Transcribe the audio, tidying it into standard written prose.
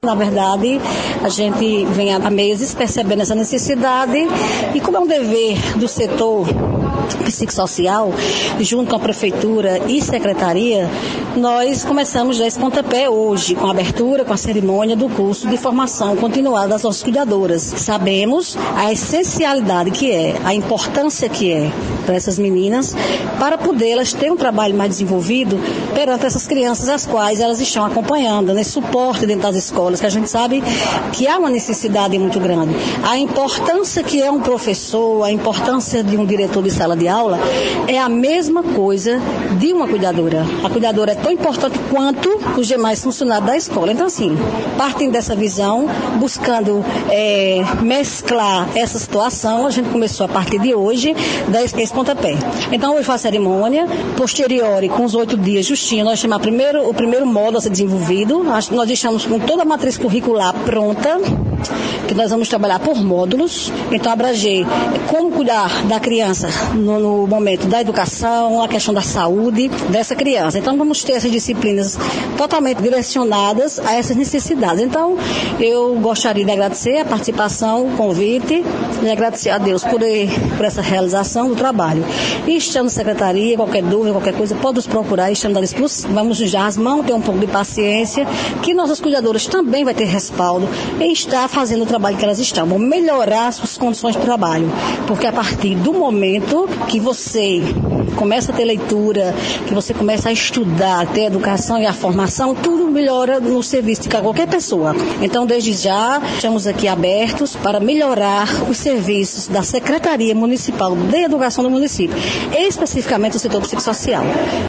Na verdade, a gente vem há meses percebendo essa necessidade e como é um dever do setor psicossocial, junto com a prefeitura e secretaria, nós começamos já esse pontapé hoje, com a abertura, com a cerimônia do curso de formação continuada das nossas cuidadoras. Sabemos a essencialidade que é, a importância que é para essas meninas, para poder elas terem um trabalho mais desenvolvido perante essas crianças as quais elas estão acompanhando, nesse suporte dentro das escolas, que a gente sabe que há uma necessidade muito grande. A importância que é um professor, a importância de um diretor de sala de aula, é a mesma coisa de uma cuidadora. A cuidadora é tão importante quanto os demais funcionários da escola. Então, assim, partindo dessa visão, buscando mesclar essa situação, a gente começou a partir de hoje, dar esse pontapé. Então, hoje foi a cerimônia, posterior, com os 8 dias justinho, nós chamamos o primeiro módulo a ser desenvolvido. Nós deixamos com toda a matriz curricular pronta, que nós vamos trabalhar por módulos. Então, abranger como cuidar da criança no momento da educação, a questão da saúde dessa criança. Então, vamos ter essas disciplinas totalmente direcionadas a essas necessidades. Então, eu gostaria de agradecer a participação, o convite, e agradecer a Deus por essa realização do trabalho. E estamos na secretaria, qualquer dúvida, qualquer coisa, pode nos procurar, estamos à disposição. Vamos nos dar as mãos, ter um pouco de paciência, que nossas cuidadoras também vai ter respaldo em estar fazendo o trabalho que elas estão. Vão melhorar suas condições de trabalho, porque a partir do momento que você começa a ter leitura, que você começa a estudar, ter a educação e a formação, tudo melhora no serviço de qualquer pessoa. Então, desde já, estamos aqui abertos para melhorar os serviços da Secretaria Municipal de Educação do município, especificamente o setor psicossocial.